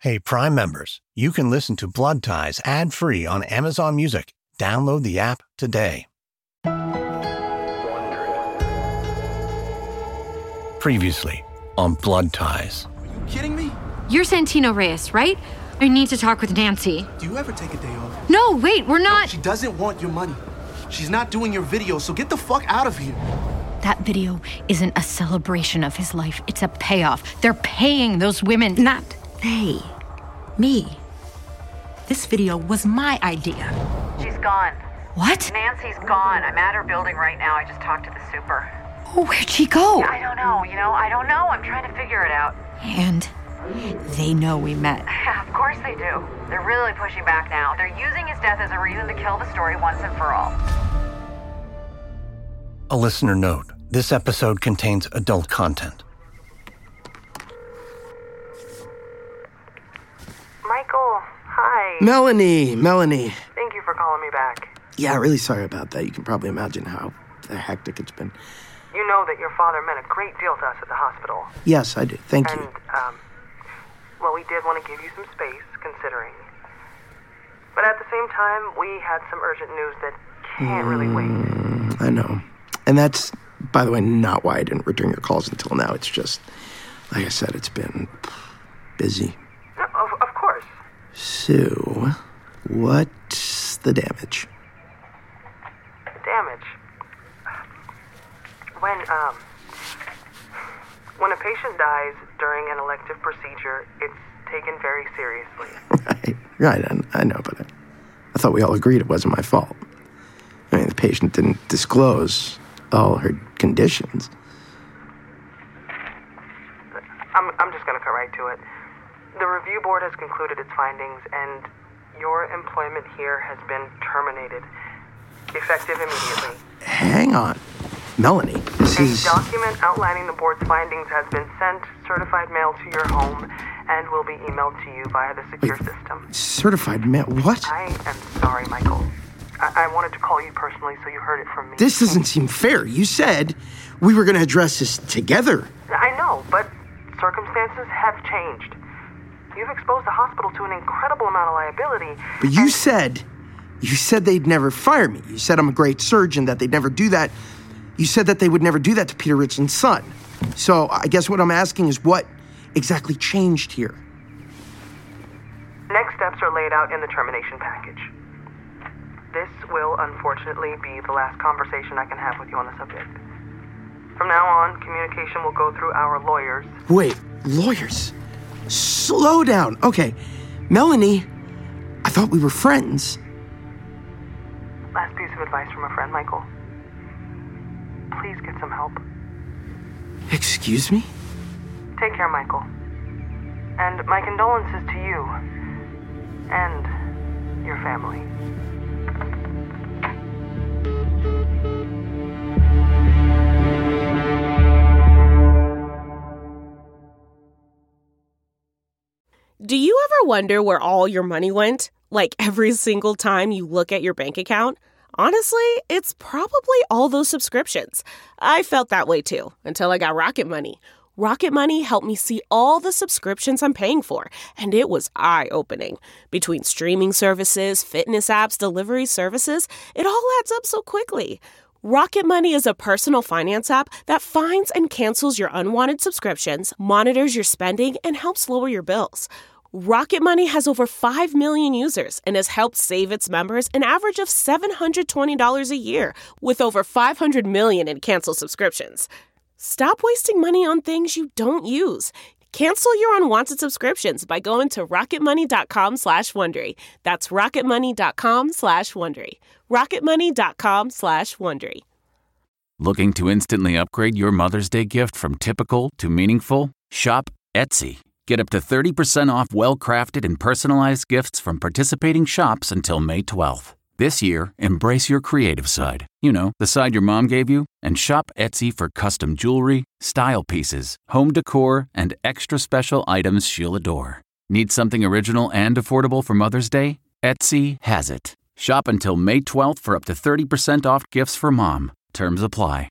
Hey, Prime members, you can listen to Blood Ties ad-free on Amazon Music. Download the app today. Previously on Blood Ties. Are you kidding me? You're Santino Reyes, right? I need to talk with Nancy. Do you ever take a day off? No, wait, we're not... No, she doesn't want your money. She's not doing your video, so get the fuck out of here. That video isn't a celebration of his life. It's a payoff. They're paying those women. Not they. Me. This video was my idea. She's gone. What? Nancy's gone. I'm at her building right now. I just talked to the super. Oh, where'd she go? I don't know. I don't know. I'm trying to figure it out. And they know we met. Of course they do. They're really pushing back now. They're using his death as a reason to kill the story once and for all. A listener note. This episode contains adult content. Michael, hi. Melanie. Thank you for calling me back. Yeah, really sorry about that. You can probably imagine how hectic it's been. You know that your father meant a great deal to us at the hospital. Yes, I do. Thank you. And, well, we did want to give you some space, considering. But at the same time, we had some urgent news that can't really wait. I know. And that's, by the way, not why I didn't return your calls until now. It's just, like I said, it's been busy. Of course. So, what's the damage? Damage? When a patient dies during an elective procedure, it's taken very seriously. Right, I know, but I thought we all agreed it wasn't my fault. I mean, the patient didn't disclose all her conditions. I'm just going to cut right to it. The review board has concluded its findings, and your employment here has been terminated, effective immediately. Hang on. Melanie, this is... A document outlining the board's findings has been sent, certified mail to your home, and will be emailed to you via the secure system. Certified mail? What? I am sorry, Michael. I wanted to call you personally so you heard it from me. This doesn't seem fair. You said we were going to address this together. I know, but circumstances have changed. You've exposed the hospital to an incredible amount of liability. But you said they'd never fire me. You said I'm a great surgeon, that they'd never do that. You said that they would never do that to Peter Richland's son. So I guess what I'm asking is what exactly changed here? Next steps are laid out in the termination package. This will unfortunately be the last conversation I can have with you on the subject. From now on, communication will go through our lawyers. Wait, lawyers? Slow down. Okay, Melanie, I thought we were friends. Last piece of advice from a friend, Michael. Please get some help. Excuse me? Take care, Michael. And my condolences to you and your family. Do you ever wonder where all your money went? Like every single time you look at your bank account? Honestly, it's probably all those subscriptions. I felt that way too, until I got Rocket Money. Rocket Money helped me see all the subscriptions I'm paying for, and it was eye-opening. Between streaming services, fitness apps, delivery services, it all adds up so quickly. Rocket Money is a personal finance app that finds and cancels your unwanted subscriptions, monitors your spending, and helps lower your bills. Rocket Money has over 5 million users and has helped save its members an average of $720 a year, with over 500 million in canceled subscriptions. Stop wasting money on things you don't use. Cancel your unwanted subscriptions by going to rocketmoney.com/Wondery. That's rocketmoney.com/Wondery. rocketmoney.com/Wondery. Looking to instantly upgrade your Mother's Day gift from typical to meaningful? Shop Etsy. Get up to 30% off well-crafted and personalized gifts from participating shops until May 12th. This year, embrace your creative side. You know, the side your mom gave you. And shop Etsy for custom jewelry, style pieces, home decor, and extra special items she'll adore. Need something original and affordable for Mother's Day? Etsy has it. Shop until May 12th for up to 30% off gifts for mom. Terms apply.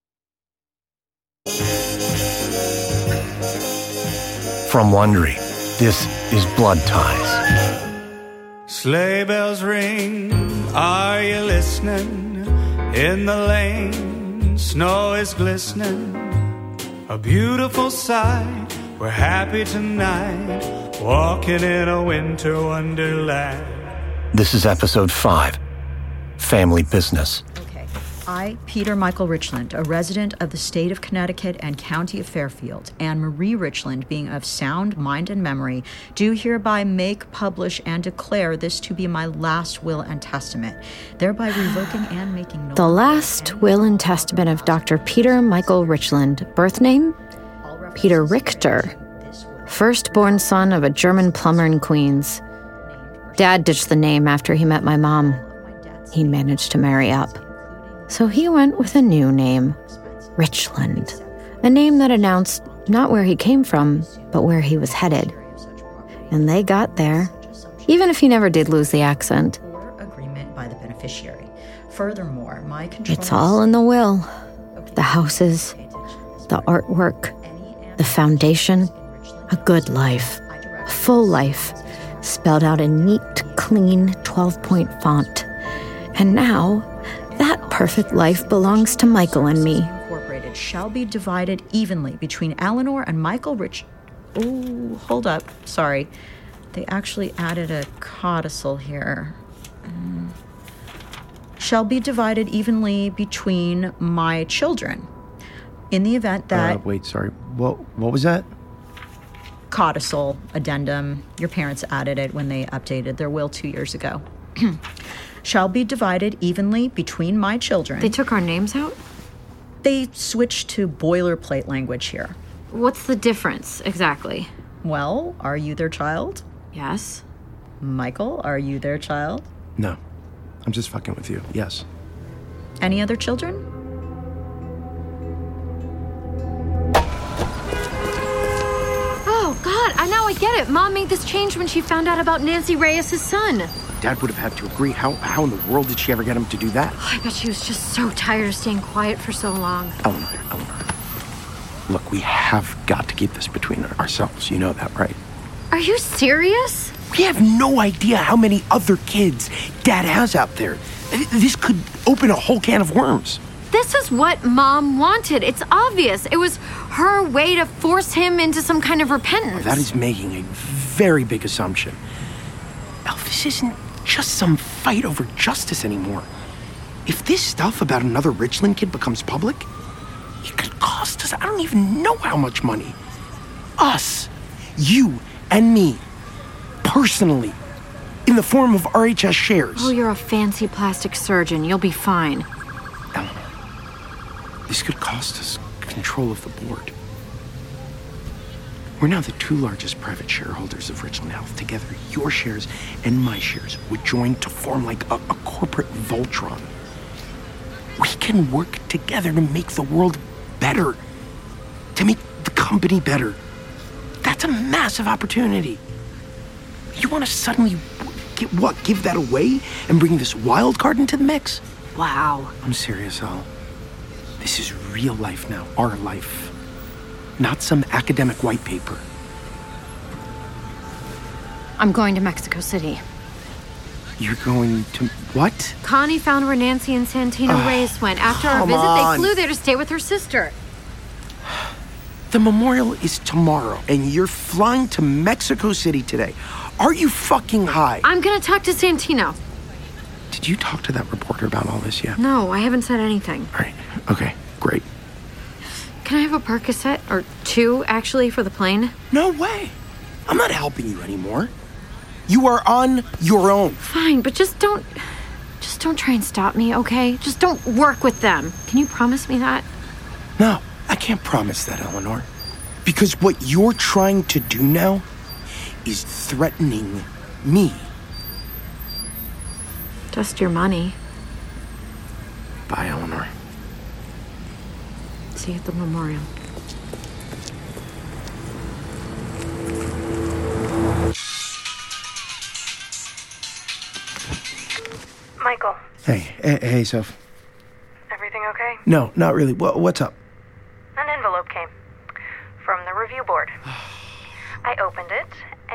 From Wondery, This is Blood Ties. Sleigh bells ring, are you listening? In the lane, snow is glistening. A beautiful sight, we're happy tonight, walking in a winter wonderland. This is episode 5, Family Business. I, Peter Michael Richland, a resident of the state of Connecticut and county of Fairfield, and Marie Richland, being of sound mind and memory, do hereby make, publish, and declare this to be my last will and testament, thereby revoking and making The last will and testament of Dr. Peter Michael Richland. Birth name? Peter Richter. Firstborn son of a German plumber in Queens. Dad ditched the name after he met my mom. He managed to marry up. So he went with a new name, Richland, a name that announced not where he came from, but where he was headed. And they got there, even if he never did lose the accent. Agreement by the beneficiary. Furthermore, my It's all in the will. The houses, the artwork, the foundation, a good life, a full life, spelled out in neat, clean 12-point font. And now, that perfect life belongs to Michael and me. Incorporated shall be divided evenly between Eleanor and Michael Rich. Oh, hold up. Sorry. They actually added a codicil here. Shall be divided evenly between my children. In the event that... Wait, sorry. What was that? Codicil addendum. Your parents added it when they updated their will 2 years ago. Shall be divided evenly between my children. They took our names out? They switched to boilerplate language here. What's the difference, exactly? Well, are you their child? Yes. Michael, are you their child? No. I'm just fucking with you. Yes. Any other children? Oh, God, now I get it. Mom made this change when she found out about Nancy Reyes' son. Dad would have had to agree. How in the world did she ever get him to do that? I bet she was just so tired of staying quiet for so long. Eleanor. Look, we have got to keep this between ourselves. You know that, right? Are you serious? We have no idea how many other kids Dad has out there. This could open a whole can of worms. This is what Mom wanted. It's obvious. It was her way to force him into some kind of repentance. That is making a very big assumption. This isn't just some fight over justice anymore. If this stuff about another Richland kid becomes public, it could cost us, I don't even know how much money. Us, you and me, personally, in the form of RHS shares. Oh, you're a fancy plastic surgeon. You'll be fine. Eleanor, this could cost us control of the board. We're now the 2 largest private shareholders of Richland Health. Together, your shares and my shares would join to form like a corporate Voltron. We can work together to make the world better, to make the company better. That's a massive opportunity. You want to suddenly give that away and bring this wild card into the mix? Wow. I'm serious, Al. This is real life now, our life. Not some academic white paper. I'm going to Mexico City. You're going to what? Connie found where Nancy and Santino Reyes went. After our visit, they flew there to stay with her sister. The memorial is tomorrow, and you're flying to Mexico City today. Are you fucking high? I'm gonna talk to Santino. Did you talk to that reporter about all this yet? No, I haven't said anything. All right. Okay, great. Can I have a Percocet? Or 2, actually, for the plane? No way. I'm not helping you anymore. You are on your own. Fine, but just don't try and stop me, okay? Just don't work with them. Can you promise me that? No, I can't promise that, Eleanor. Because what you're trying to do now is threatening me. Just your money. Bye, Eleanor. See you at the memorial. Michael. Hey, Soph. Everything okay? No, not really. What's up? An envelope came from the review board. I opened it,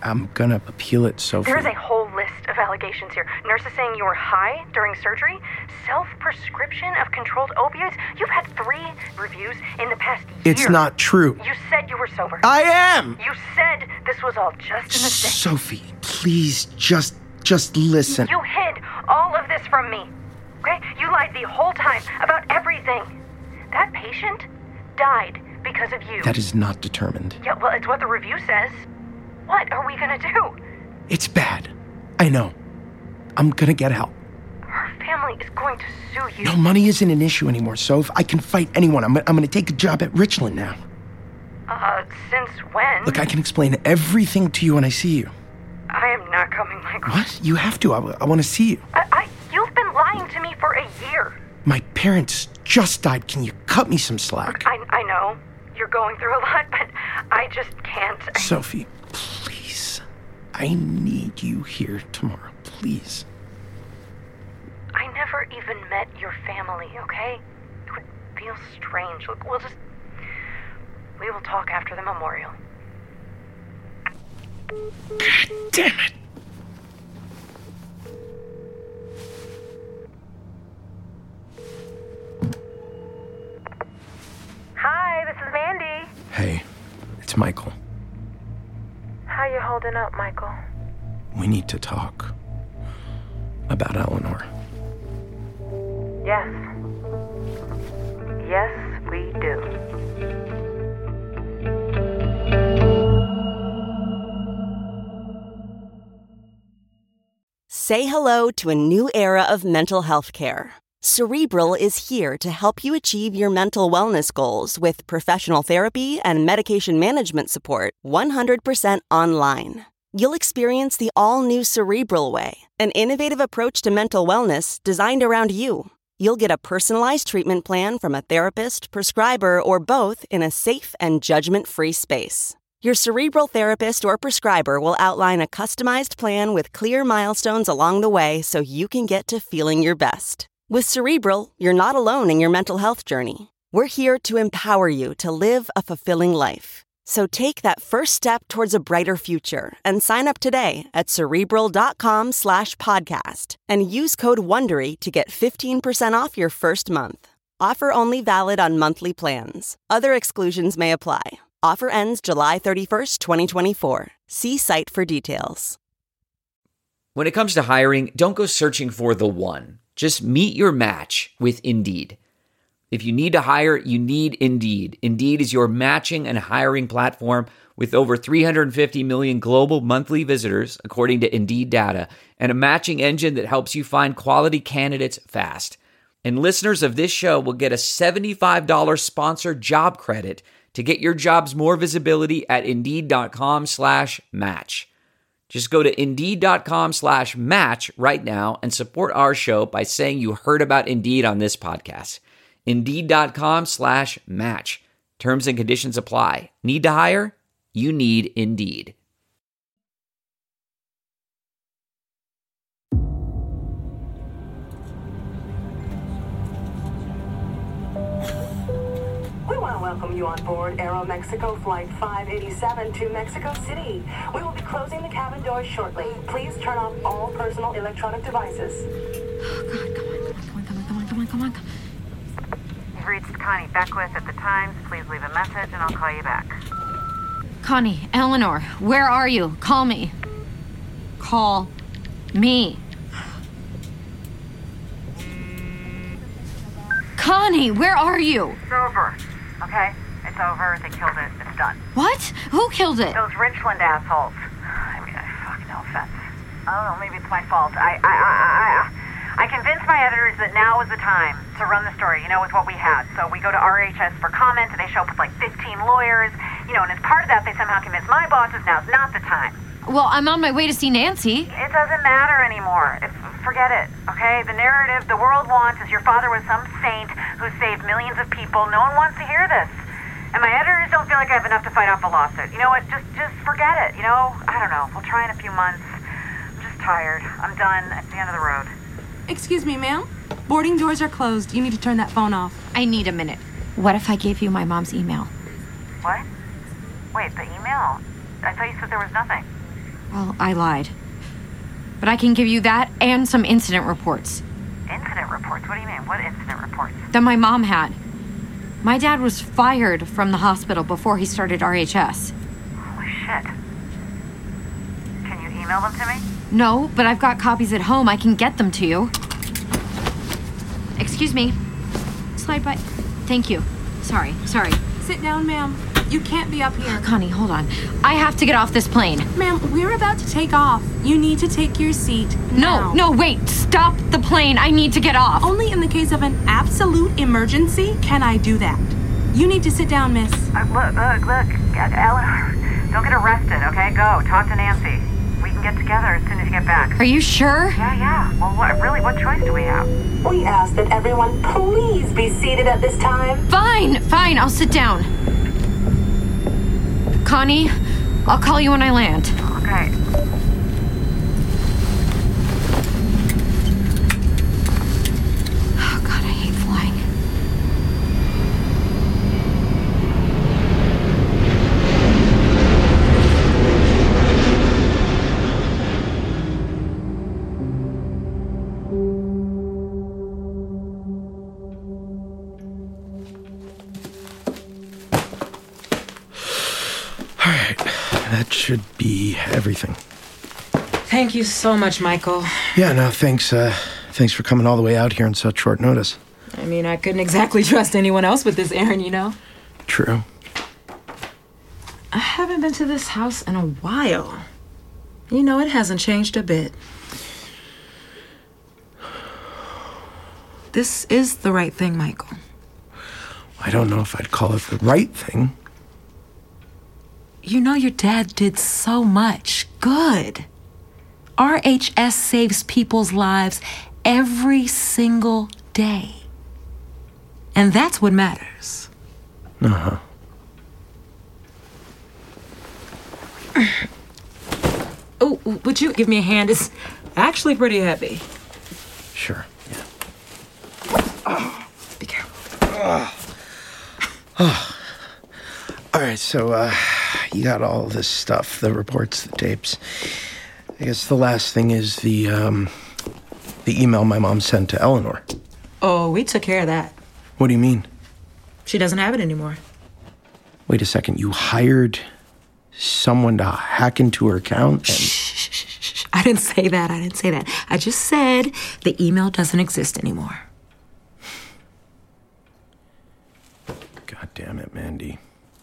I'm gonna appeal it, Sophie. There's a whole list of allegations here. Nurses saying you were high during surgery, self-prescription of controlled opioids. You've had 3 reviews in the past year. It's not true. You said you were sober. I am! You said this was all just a mistake. Sophie, please, just listen. You hid all of this from me, okay? You lied the whole time about everything. That patient died because of you. That is not determined. Yeah, well, it's what the review says. What are we gonna do? It's bad. I know. I'm gonna get help. Her family is going to sue you. No, money isn't an issue anymore, Soph. I can fight anyone. I'm gonna take a job at Richland now. Since when? Look, I can explain everything to you when I see you. I am not coming, Michael. What? You have to. I want to see you. You've been lying to me for a year. My parents just died. Can you cut me some slack? I know. You're going through a lot, but I just can't. Sophie, please. I need you here tomorrow, please. I never even met your family, okay? It would feel strange. Look, we will talk after the memorial. God damn it. Hi, this is Mandy. Hey, it's Michael. How you holding up, Michael? We need to talk about Eleanor. Yes. Yes, we do. Say hello to a new era of mental health care. Cerebral is here to help you achieve your mental wellness goals with professional therapy and medication management support 100% online. You'll experience the all-new Cerebral Way, an innovative approach to mental wellness designed around you. You'll get a personalized treatment plan from a therapist, prescriber, or both in a safe and judgment-free space. Your Cerebral therapist or prescriber will outline a customized plan with clear milestones along the way so you can get to feeling your best. With Cerebral, you're not alone in your mental health journey. We're here to empower you to live a fulfilling life. So take that first step towards a brighter future and sign up today at Cerebral.com/podcast and use code WONDERY to get 15% off your first month. Offer only valid on monthly plans. Other exclusions may apply. Offer ends July 31st, 2024. See site for details. When it comes to hiring, don't go searching for the one. Just meet your match with Indeed. If you need to hire, you need Indeed. Indeed is your matching and hiring platform with over 350 million global monthly visitors, according to Indeed data, and a matching engine that helps you find quality candidates fast. And listeners of this show will get a $75 sponsored job credit to get your jobs more visibility at Indeed.com/match. Just go to Indeed.com/match right now and support our show by saying you heard about Indeed on this podcast. Indeed.com/match. Terms and conditions apply. Need to hire? You need Indeed. We want to welcome you on board Aeromexico Flight 587 to Mexico City. We will be closing the cabin doors shortly. Please turn off all personal electronic devices. Oh, God, come on. You've reached Connie Beckwith at the Times. Please leave a message and I'll call you back. Connie, Eleanor, where are you? Call me. Call me. Connie, where are you? It's over, okay? It's over. They killed it. It's done. What? Who killed it? Those Richland assholes. I mean, no offense. I don't know, maybe it's my fault. I convinced my editors that now was the time to run the story, with what we had. So we go to RHS for comment, and they show up with like 15 lawyers, and as part of that, they somehow convinced my bosses now's not the time. Well, I'm on my way to see Nancy. It doesn't matter anymore. Forget it, okay? The narrative the world wants is your father was some saint who saved millions of people. No one wants to hear this. And my editors don't feel like I have enough to fight off a lawsuit. You know what? Just forget it, I don't know. We'll try in a few months. I'm just tired. I'm done. It's the end of the road. Excuse me, ma'am. Boarding doors are closed. You need to turn that phone off. I need a minute. What if I gave you my mom's email? What? Wait, the email? I thought you said there was nothing. Well, I lied. But I can give you that and some incident reports. Incident reports? What do you mean? What incident reports? That my mom had. My dad was fired from the hospital before he started RHS. Holy shit. Can you email them to me? No, but I've got copies at home. I can get them to you. Excuse me. Slide by. Thank you. Sorry. Sit down, ma'am. You can't be up here. Connie, hold on. I have to get off this plane. Ma'am, we're about to take off. You need to take your seat now. No, wait. Stop the plane. I need to get off. Only in the case of an absolute emergency can I do that. You need to sit down, miss. Look. Eleanor, don't get arrested, okay? Go. Talk to Nancy. We can get together as soon as you get back. Are you sure? Yeah. Well, what choice do we have? We ask that everyone please be seated at this time. Fine. I'll sit down. Connie, I'll call you when I land. Okay. Oh, God, I hate flying. That should be everything. Thank you so much, Michael. Yeah, no, thanks. Thanks for coming all the way out here on such short notice. I mean, I couldn't exactly trust anyone else with this errand, you know? True. I haven't been to this house in a while. You know, it hasn't changed a bit. This is the right thing, Michael. I don't know if I'd call it the right thing. You know, your dad did so much good. RHS saves people's lives every single day. And that's what matters. Uh-huh. Oh, would you give me a hand? It's actually pretty heavy. Sure, yeah. Be careful. All right, so, you got all this stuff, the reports, the tapes. I guess the last thing is the email my mom sent to Eleanor. Oh, we took care of that. What do you mean? She doesn't have it anymore. Wait a second, you hired someone to hack into her account? Shh. I didn't say that. I just said the email doesn't exist anymore. God damn it, Mandy.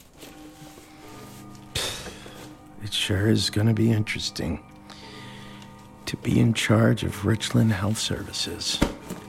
It sure is gonna be interesting to be in charge of Richland Health Services.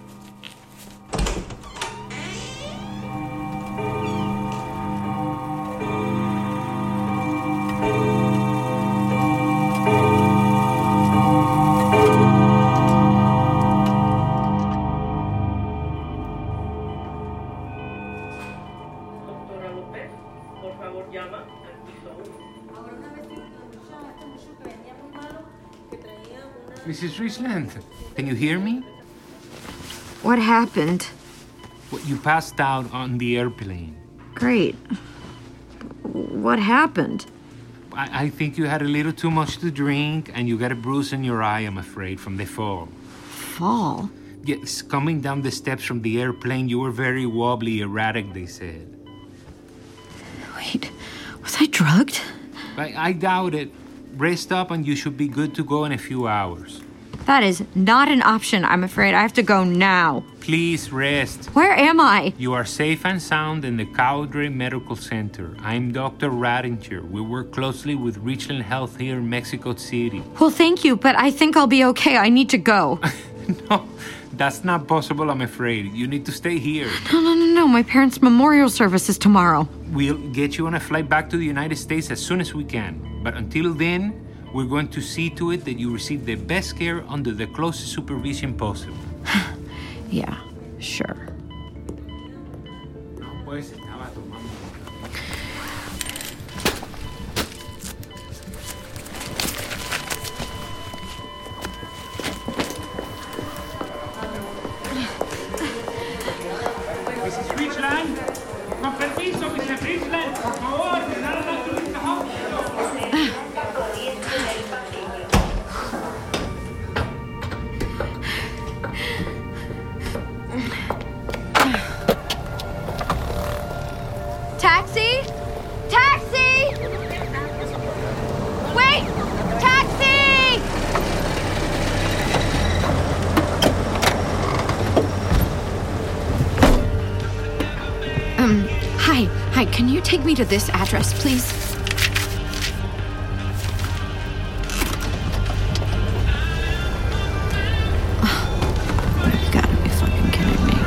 Mrs. Richland, can you hear me? What happened? Well, you passed out on the airplane. Great. What happened? I think you had a little too much to drink and you got a bruise in your eye, I'm afraid, from the fall. Fall? Yes, coming down the steps from the airplane, you were very wobbly, erratic, they said. Wait, was I drugged? I doubt it. Rest up and you should be good to go in a few hours. That is not an option, I'm afraid. I have to go now. Please rest. Where am I? You are safe and sound in the Cowdray Medical Center. I'm Dr. Rattinger. We work closely with Richland Health here in Mexico City. Well, thank you, but I think I'll be okay. I need to go. No, that's not possible, I'm afraid. You need to stay here. No. My parents' memorial service is tomorrow. We'll get you on a flight back to the United States as soon as we can. But until then, we're going to see to it that you receive the best care under the closest supervision possible. Yeah, sure. Mrs. Richland, con permiso, Mrs. Richland, por favor, me da la Taxi? Taxi! Wait! Taxi! Hi, can you take me to this address, please? You gotta be fucking kidding me.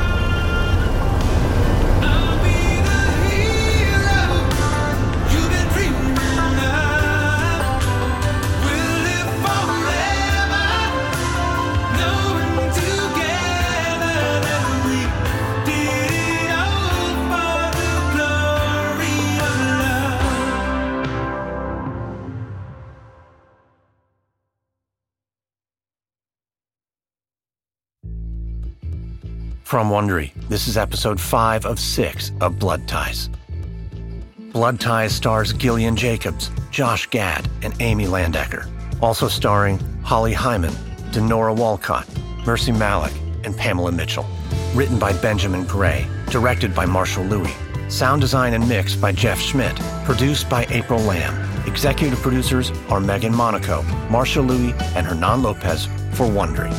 From Wondery, this is episode 5 of 6 of Blood Ties. Blood Ties stars Gillian Jacobs, Josh Gad, and Amy Landecker. Also starring Holly Hyman, Denora Walcott, Mercy Malik, and Pamela Mitchell. Written by Benjamin Gray, directed by Marshall Louis. Sound design and mix by Jeff Schmidt. Produced by April Lamb. Executive producers are Megan Monaco, Marshall Louis, and Hernan Lopez for Wondery.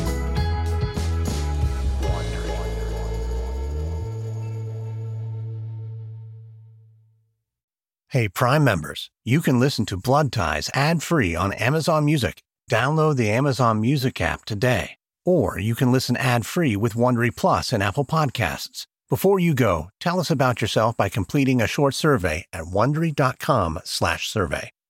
Hey, Prime members, you can listen to Blood Ties ad-free on Amazon Music. Download the Amazon Music app today. Or you can listen ad-free with Wondery Plus and Apple Podcasts. Before you go, tell us about yourself by completing a short survey at Wondery.com/survey.